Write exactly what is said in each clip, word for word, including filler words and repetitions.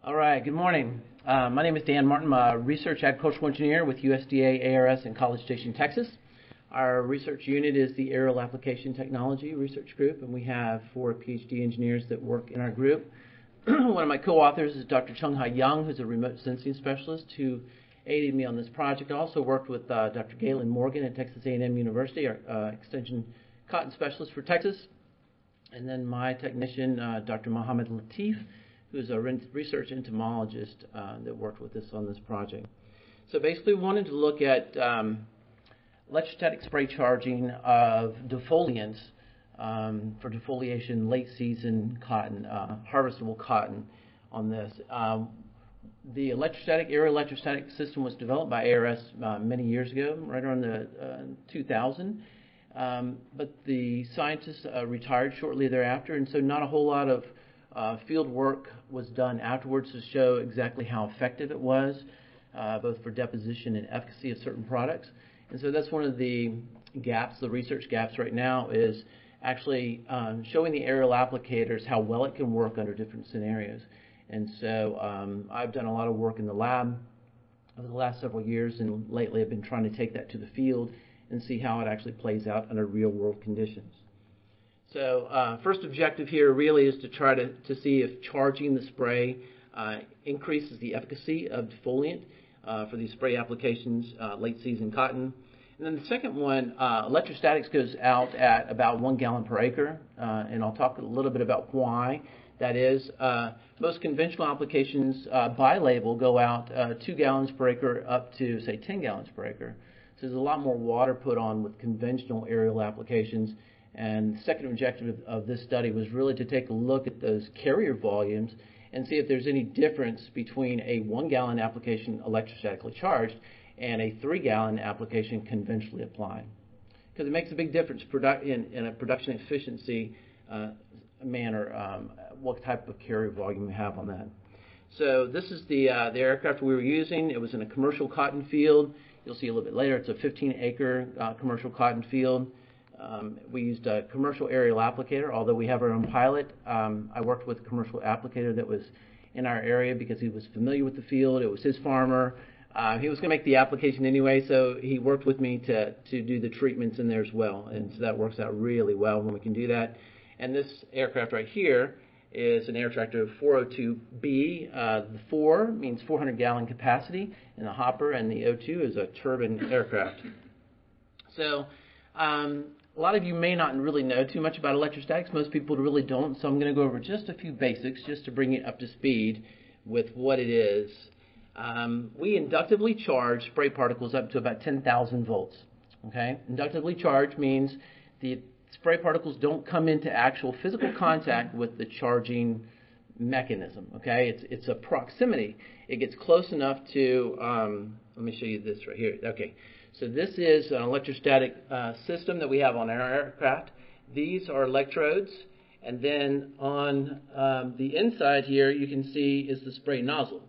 All right, good morning. Uh, my name is Dan Martin. I'm a research agricultural engineer with U S D A A R S in College Station, Texas. Our research unit is the Aerial Application Technology Research Group, and we have four PhD engineers that work in our group. One of my co-authors is Doctor Chung-Hai Young, who's a remote sensing specialist who aided me on this project. I also worked with uh, Doctor Galen Morgan at Texas A and M University, our uh, extension cotton specialist for Texas. And then my technician, uh, Doctor Mohammed Latif, who's a research entomologist uh, that worked with us on this project. So basically we wanted to look at um, electrostatic spray charging of defoliants um, for defoliation late season cotton, uh, harvestable cotton on this. Um, the electrostatic, aerial electrostatic system was developed by A R S uh, many years ago, right around the uh, two thousand. Um, but the scientists uh, retired shortly thereafter, and so not a whole lot of Uh, field work was done afterwards to show exactly how effective it was, uh, both for deposition and efficacy of certain products. And so that's one of the gaps, the research gaps right now, is actually um, showing the aerial applicators how well it can work under different scenarios. And so um, I've done a lot of work in the lab over the last several years, and lately I've been trying to take that to the field and see how it actually plays out under real-world conditions. So uh, first objective here really is to try to, to see if charging the spray uh, increases the efficacy of defoliant uh, for these spray applications, uh, late season cotton. And then the second one, uh, electrostatics goes out at about one gallon per acre, uh, and I'll talk a little bit about why that is. Uh, most conventional applications uh, by label go out uh, two gallons per acre up to, say, ten gallons per acre. So there's a lot more water put on with conventional aerial applications. And the second objective of, of this study was really to take a look at those carrier volumes and see if there's any difference between a one-gallon application electrostatically charged and a three-gallon application conventionally applied. Because it makes a big difference produ- in, in a production efficiency uh, manner, um, what type of carrier volume we have on that. So this is the, uh, the aircraft we were using. It was in a commercial cotton field. You'll see a little bit later it's a fifteen acre uh, commercial cotton field. Um, we used a commercial aerial applicator, although we have our own pilot. Um, I worked with a commercial applicator that was in our area because he was familiar with the field. It was his farmer. Uh, he was going to make the application anyway, so he worked with me to, to do the treatments in there as well. And so that works out really well when we can do that. And this aircraft right here is an air tractor four oh two B. Uh, the four means four hundred gallon capacity in the hopper, and the oh two is a turbine aircraft. So um, a lot of you may not really know too much about electrostatics. Most people really don't, so I'm going to go over just a few basics just to bring you up to speed with what it is. Um, we inductively charge spray particles up to about ten thousand volts. Okay? Inductively charged means the spray particles don't come into actual physical contact with the charging mechanism. Okay? It's, it's a proximity. It gets close enough to, um, let me show you this right here. Okay. So this is an electrostatic uh, system that we have on our aircraft. These are electrodes, and then on um, the inside here you can see is the spray nozzle.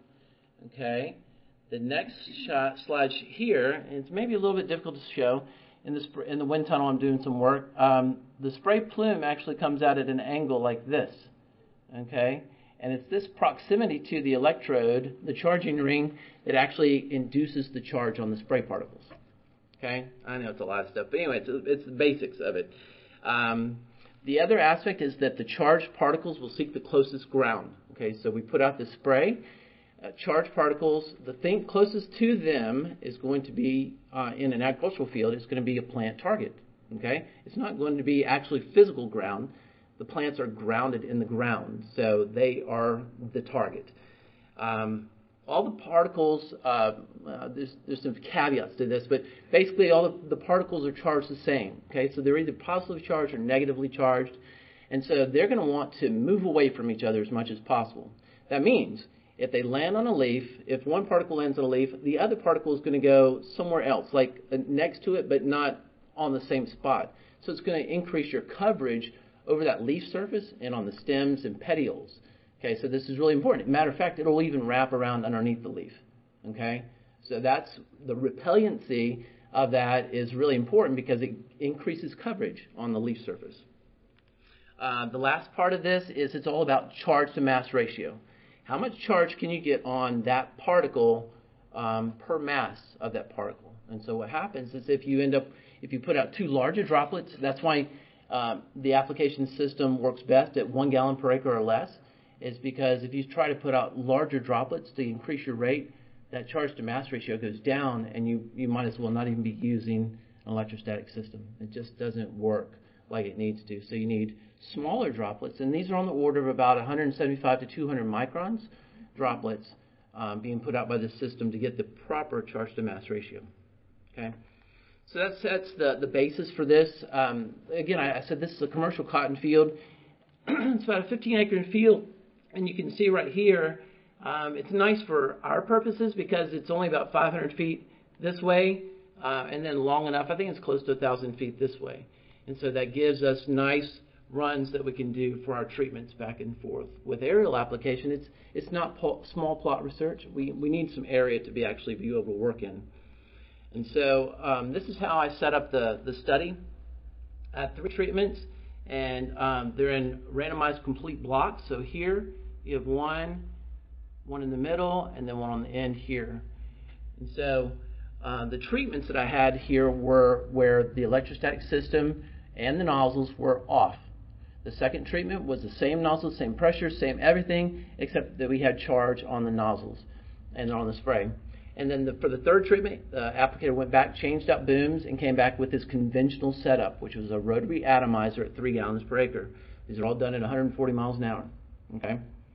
Okay. The next shot, slide here, and it's maybe a little bit difficult to show. In the sp- in the wind tunnel, I'm doing some work. Um, the spray plume actually comes out at an angle like this. Okay. And it's this proximity to the electrode, the charging ring, that actually induces the charge on the spray particles. Okay, I know it's a lot of stuff, but anyway, it's, it's the basics of it. Um, the other aspect is that the charged particles will seek the closest ground. Okay, so we put out the spray. Uh, charged particles, the thing closest to them is going to be, uh, in an agricultural field, it's going to be a plant target. Okay, it's not going to be actually physical ground. The plants are grounded in the ground, so they are the target. Um, All the particles, uh, uh, there's, there's some caveats to this, but basically all of the particles are charged the same. Okay, so they're either positively charged or negatively charged, and so they're going to want to move away from each other as much as possible. That means if they land on a leaf, if one particle lands on a leaf, the other particle is going to go somewhere else, like uh, next to it, but not on the same spot. So it's going to increase your coverage over that leaf surface and on the stems and petioles. Okay, so this is really important. Matter of fact, it will even wrap around underneath the leaf. Okay, so that's the repellency of that is really important because it increases coverage on the leaf surface. Uh, the last part of this is it's all about charge to mass ratio. how much charge can you get on that particle um, per mass of that particle? And so what happens is if you end up, if you put out too large of droplets, that's why um, the application system works best at one gallon per acre or less, is because if you try to put out larger droplets to increase your rate, that charge to mass ratio goes down, and you, you might as well not even be using an electrostatic system. It just doesn't work like it needs to. So you need smaller droplets, and these are on the order of about one hundred seventy-five to two hundred microns droplets um, being put out by the system to get the proper charge to mass ratio. Okay, so that's that's the the basis for this. Um, again, I, I said this is a commercial cotton field. It's about a fifteen acre field, and you can see right here. Um, it's nice for our purposes because it's only about five hundred feet this way, uh, and then long enough. I think it's close to one thousand feet this way. And so that gives us nice runs that we can do for our treatments back and forth. With aerial application, it's it's not pl- small plot research. We, we need some area to be actually be able to work in. And so um, this is how I set up the, the study. I have three treatments, and um, they're in randomized complete blocks. So here you have one, one in the middle, and then one on the end here. And so uh, the treatments that I had here were where the electrostatic system and the nozzles were off. The second treatment was the same nozzle, same pressure, same everything, except that we had charge on the nozzles and on the spray. And then the, for the third treatment, the applicator went back, changed out booms, and came back with his conventional setup, which was a rotary atomizer at three gallons per acre. These are all done at one hundred forty miles an hour. Okay.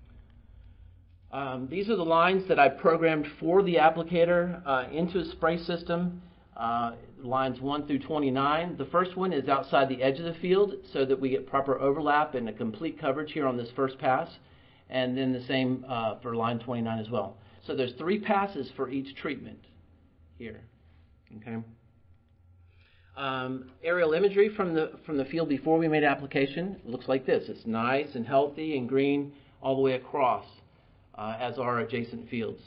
Um, these are the lines that I programmed for the applicator uh, into a spray system, uh, lines one through twenty-nine. The first one is outside the edge of the field so that we get proper overlap and a complete coverage here on this first pass, and then the same uh, for line twenty-nine as well. So there's three passes for each treatment here. Okay. Um, aerial imagery from the from the field before we made application looks like this. It's nice and healthy and green all the way across, uh, as are adjacent fields.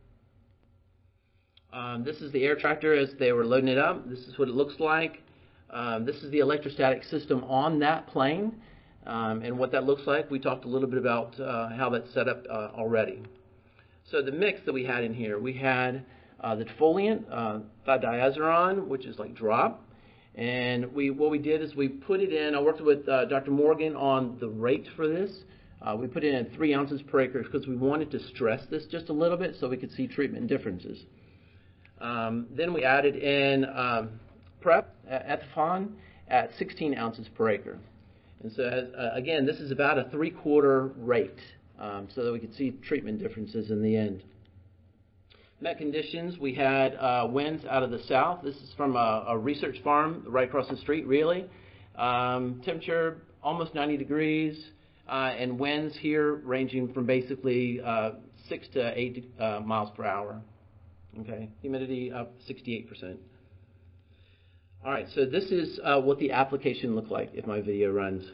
Um, this is the air tractor as they were loading it up. This is what it looks like. Um, this is the electrostatic system on that plane, um, and what that looks like. We talked a little bit about uh, how that's set up uh, already. So the mix that we had in here, we had uh, the defoliant, uh, thidiaziron, which is like drop. And we what we did is we put it in. I worked with uh, Doctor Morgan on the rate for this. Uh, we put it in three ounces per acre because we wanted to stress this just a little bit so we could see treatment differences. Um, then we added in um, prep, ethifon, at sixteen ounces per acre. And so, as, uh, again, this is about a three-quarter rate um, so that we could see treatment differences in the end. Met conditions, we had uh, winds out of the south. This is from a, a research farm right across the street, really. Um, temperature, almost ninety degrees, uh, and winds here ranging from basically uh, six to eight uh, miles per hour. Okay, humidity up sixty-eight percent. All right, so this is uh, what the application looked like if my video runs.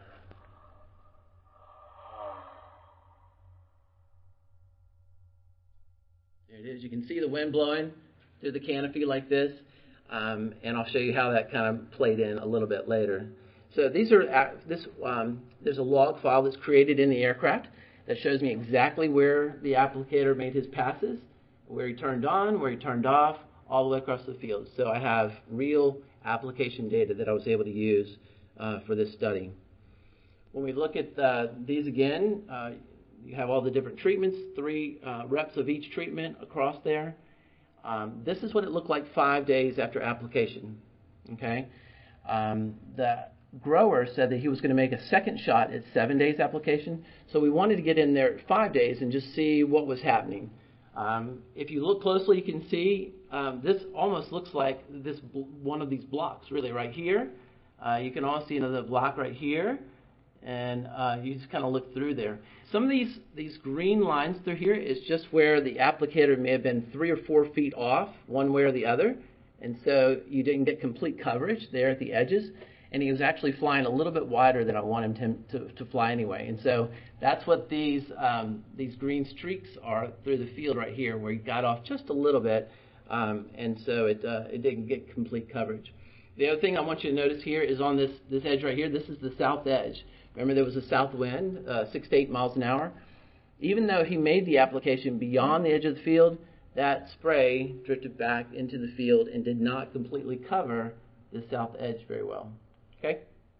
There it is. You can see the wind blowing through the canopy like this, um, and I'll show you how that kind of played in a little bit later. So these are uh, this. Um, there's a log file that's created in the aircraft that shows me exactly where the applicator made his passes, where he turned on, where he turned off, all the way across the field. So I have real application data that I was able to use uh, for this study. When we look at uh, these again, uh, you have all the different treatments, three uh, reps of each treatment across there. Um, this is what it looked like five days after application. Okay, um, the grower said that he was going to make a second shot at seven days application. So we wanted to get in there at five days and just see what was happening. Um, if you look closely, you can see um, this almost looks like this bl- one of these blocks, really, right here. Uh, you can also see another block right here, and uh, you just kind of look through there. Some of these these green lines through here is just where the applicator may have been three or four feet off, one way or the other, and so you didn't get complete coverage there at the edges. And he was actually flying a little bit wider than I wanted him to, to fly anyway. And so that's what these um, these green streaks are through the field right here, where he got off just a little bit, um, and so it uh, it didn't get complete coverage. The other thing I want you to notice here is on this, this edge right here, this is the south edge. Remember there was a south wind, uh, six to eight miles an hour. even though he made the application beyond the edge of the field, that spray drifted back into the field and did not completely cover the south edge very well. Okay.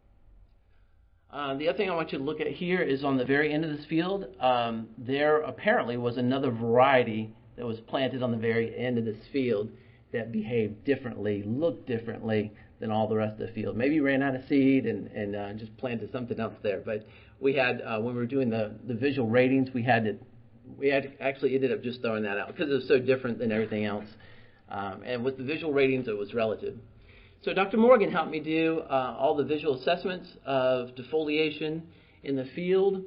Uh, the other thing I want you to look at here is on the very end of this field, um, there apparently was another variety that was planted on the very end of this field that behaved differently, looked differently than all the rest of the field. Maybe ran out of seed and, and uh, just planted something else there. But we had, uh, when we were doing the, the visual ratings, we had to, we had to actually ended up just throwing that out because it was so different than everything else. Um, and with the visual ratings, it was relative. So Doctor Morgan helped me do uh, all the visual assessments of defoliation in the field.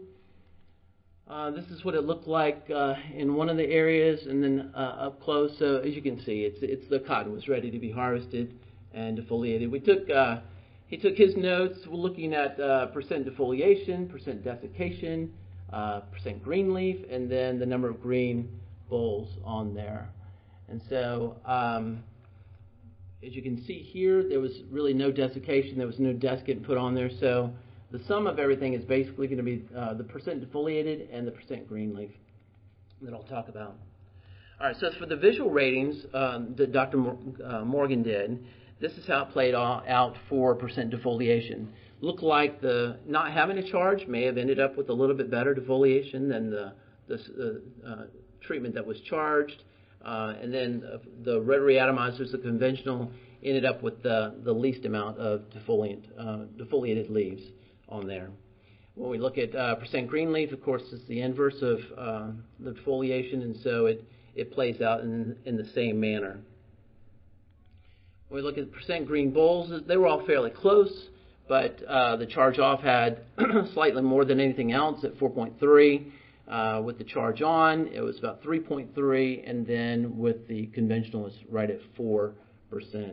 Uh, this is what it looked like uh, in one of the areas, and then uh, up close. So as you can see, it's it's the cotton was ready to be harvested and defoliated. We took uh, he took his notes. We're looking at uh, percent defoliation, percent desiccation, uh, percent green leaf, and then the number of green bolls on there. And so. Um, As you can see here, there was really no desiccation. There was no desiccant put on there. So the sum of everything is basically going to be uh, the percent defoliated and the percent green leaf that I'll talk about. All right, so for the visual ratings um, that Doctor Morgan did, this is how it played out for percent defoliation. Looked like the not having a charge may have ended up with a little bit better defoliation than the, the uh, treatment that was charged. Uh, and then uh, the rotary atomizers, the conventional, ended up with the, the least amount of defoliant, uh, defoliated leaves on there. When we look at uh, percent green leaf, of course, it's the inverse of uh, the defoliation, and so it, it plays out in, in the same manner. When we look at percent green bolls, they were all fairly close, but uh, the charge off had slightly more than anything else at four point three. Uh, with the charge on, it was about three point three, and then with the conventional, it's right at four percent.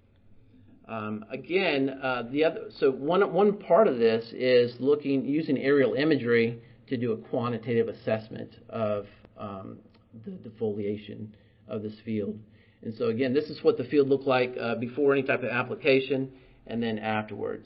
Um, again, uh, the other so one one part of this is looking using aerial imagery to do a quantitative assessment of um, the defoliation of this field. And so again, this is what the field looked like uh, before any type of application, and then afterwards.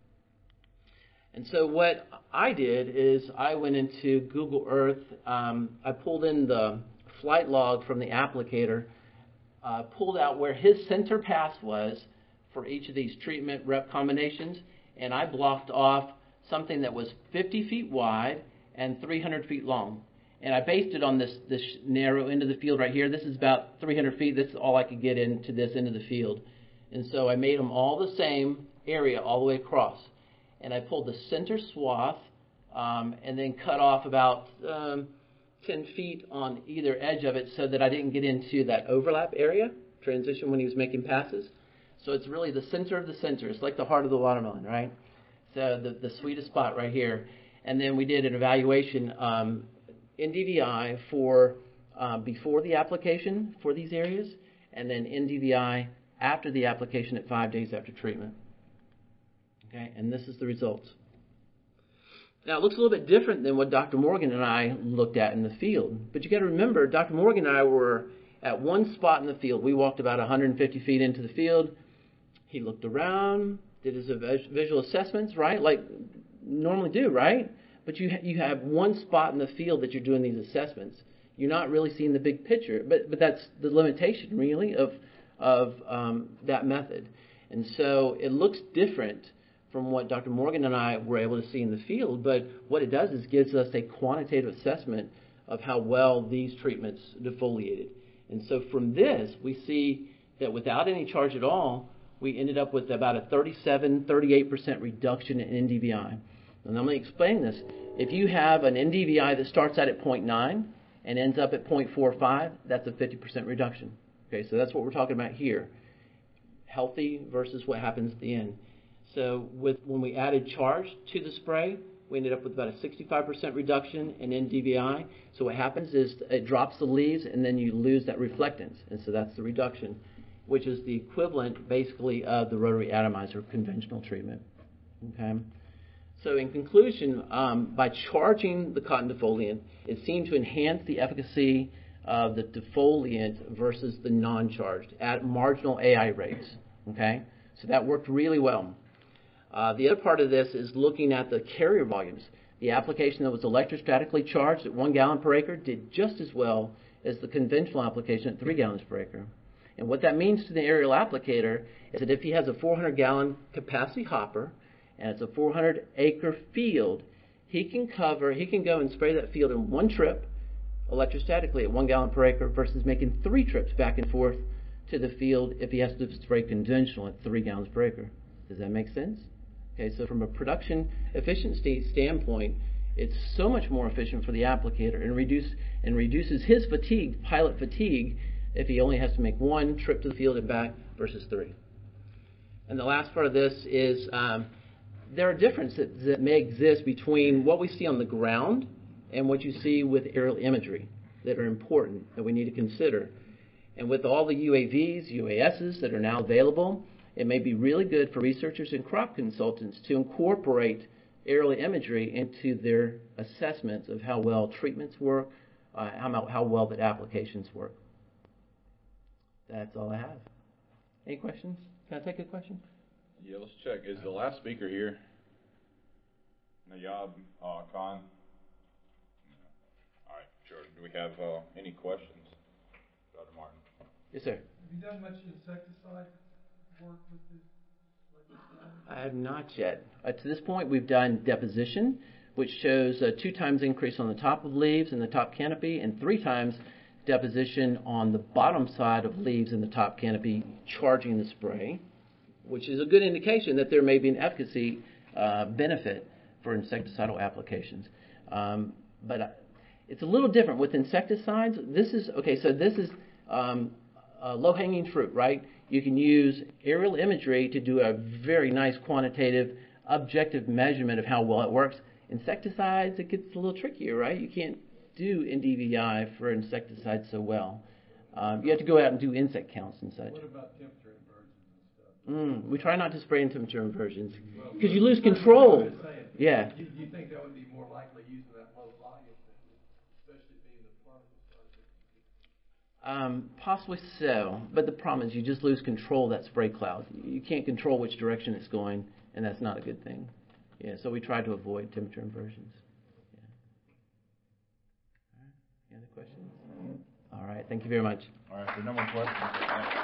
And so what I did is I went into Google Earth. Um, I pulled in the flight log from the applicator, uh, pulled out where his center pass was for each of these treatment rep combinations, and I blocked off something that was fifty feet wide and three hundred feet long. And I based it on this, this narrow end of the field right here. This is about three hundred feet. This is all I could get into this end of the field. And so I made them all the same area all the way across. And I pulled the center swath um, and then cut off about um, ten feet on either edge of it so that I didn't get into that overlap area, transition when he was making passes. So it's really the center of the center. It's like the heart of the watermelon, right? So the, the sweetest spot right here. And then we did an evaluation um, N D V I for uh, before the application for these areas, and then N D V I after the application at five days after treatment. Okay, and this is the results. Now, it looks a little bit different than what Doctor Morgan and I looked at in the field. But you got to remember, Doctor Morgan and I were at one spot in the field. We walked about one hundred fifty feet into the field. He looked around, did his visual assessments, right, like normally do, right? But you ha- you have one spot in the field that you're doing these assessments. You're not really seeing the big picture. But but that's the limitation, really, of of um, that method. And so it looks different from what Doctor Morgan and I were able to see in the field, but what it does is gives us a quantitative assessment of how well these treatments defoliated. And so from this, we see that without any charge at all, we ended up with about a thirty-seven, thirty-eight percent reduction in N D V I. And I'm going to explain this. If you have an N D V I that starts out at zero point nine and ends up at zero point four five, that's a fifty percent reduction. Okay, so that's what we're talking about here. Healthy versus what happens at the end. So with when we added charge to the spray, we ended up with about a sixty-five percent reduction in N D V I. So what happens is it drops the leaves, and then you lose that reflectance. And so that's the reduction, which is the equivalent, basically, of the rotary atomizer conventional treatment. Okay. So in conclusion, um, by charging the cotton defoliant, it seemed to enhance the efficacy of the defoliant versus the non-charged at marginal A I rates. Okay. So that worked really well. Uh, the other part of this is looking at the carrier volumes. The application that was electrostatically charged at one gallon per acre did just as well as the conventional application at three gallons per acre. And what that means to the aerial applicator is that if he has a four hundred gallon capacity hopper and it's a four hundred acre field, he can cover, he can go and spray that field in one trip electrostatically at one gallon per acre versus making three trips back and forth to the field if he has to spray conventional at three gallons per acre. Does that make sense? Okay, so from a production efficiency standpoint, it's so much more efficient for the applicator and reduce and reduces his fatigue, pilot fatigue, if he only has to make one trip to the field and back versus three. And the last part of this is um, there are differences that, that may exist between what we see on the ground and what you see with aerial imagery that are important that we need to consider. And with all the U A Vs, U A Ss that are now available, it may be really good for researchers and crop consultants to incorporate aerial imagery into their assessments of how well treatments work, uh, how, how well that applications work. That's all I have. Any questions? Can I take a question? Yeah, let's check. Is the last speaker here? Nayab uh, Khan? All right, sure. Do we have uh, any questions? Doctor Martin. Yes, sir. Have you done much insecticide work with this? I have not yet. Uh, to this point, we've done deposition, which shows a two times increase on the top of leaves in the top canopy and three times deposition on the bottom side of leaves in the top canopy charging the spray, which is a good indication that there may be an efficacy uh, benefit for insecticidal applications. Um, but uh, it's a little different with insecticides. This is, okay, so this is um, uh, low-hanging fruit, right? You can use aerial imagery to do a very nice quantitative, objective measurement of how well it works. Insecticides, it gets a little trickier, right? You can't do N D V I for insecticides so well. Um, you have to go out and do insect counts and such. What about temperature inversions and stuff? Mm, we try not to spray in temperature inversions because you lose control. Yeah. Do you think that would be more likely using that low volume, especially being the part of the Um, possibly so, but the problem is you just lose control of that spray cloud. You can't control which direction it's going, and that's not a good thing. Yeah, so we try to avoid temperature inversions. Yeah. All right. Any other questions? All right. Thank you very much. All right, so no more questions.